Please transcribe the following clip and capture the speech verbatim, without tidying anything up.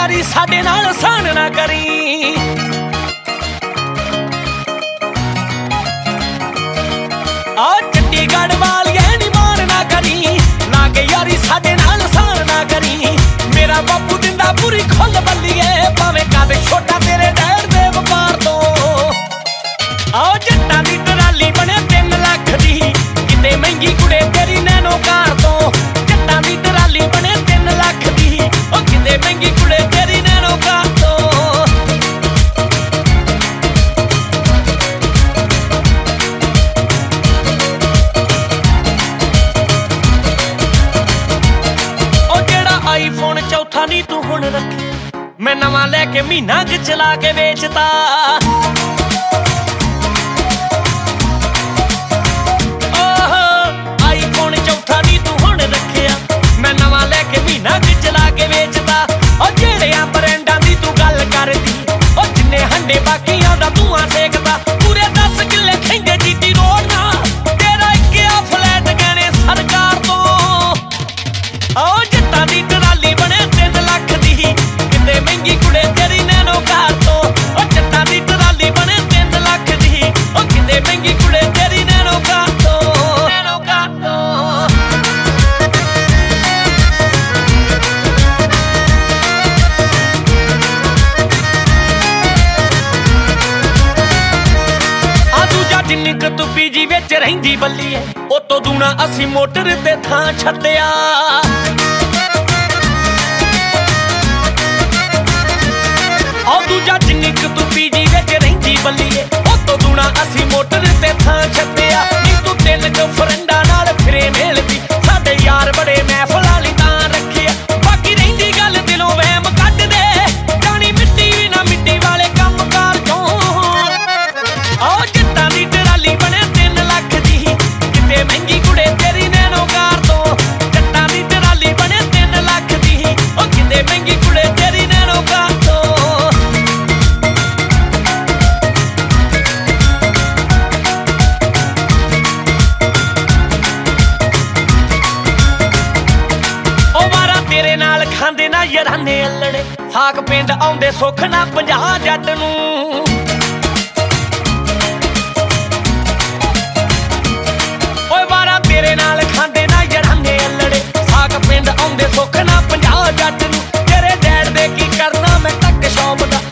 यारी साडे नाल सान ना करी। आ चंडीगढ़ वालिए नी मान ना करी, लागे यारी साडे नाल सान ना करी। मेरा बापू दिंदा पूरी खुल बल्लीए, भावें कद छोटा तेरे डैड दे वपार तो। आओ जट्टां दी टराली बने तीन लख दी, किते महंगी कुड़े तेरी नैनो कार तो। जट्टां दी टराली बने तीन लख दी, ओ किते महंगी कुड़े तेरी नैनो कार तो। ओ जेड़ा आईफोन चौथा नी तू हुण रखे, मैं नवां लैके महीना क चला के बेचता। जिन्नी क तू पीजी विच रहिंदी बल्लीए, ओ तो दूना असी मोटर ते थां छड्डिया। ओ दूजा जिन्नी क तू पीजी विच रहिंदी बल्लीए, ओ तो दूना असी मोटर ते थां छड्डिया। नी तू तिन क फ्रेंडां नाल फिरे मेलदी, साडे यार बड़े महफल वाली तां रखिया। बाकी रहिंदी गल दिलों वहम कड्ड दे, जानी मिट्टी भी ना मिट्टी वाले कम कार चों। ओ जट्टां दी टराली बने तीन लख दी, किते महंगी कुड़े तेरी नैनो कार तो। जट्टां दी टराली बने तीन लख दी, ओ किते महंगी कुड़े तेरी नैनो कार तो। ओ मारा तेरे नाल खांदे ना यराने अल्लड़े, साग पिंड आउंदे सुख ना पंजाह जट नूं। तेरे नाल खांदे ना यराने अल्लड़े, साग पिंड आउंदे सुख ना पंजाह जट नूं। तेरे डैड दे की करना मैं टक शौप दा,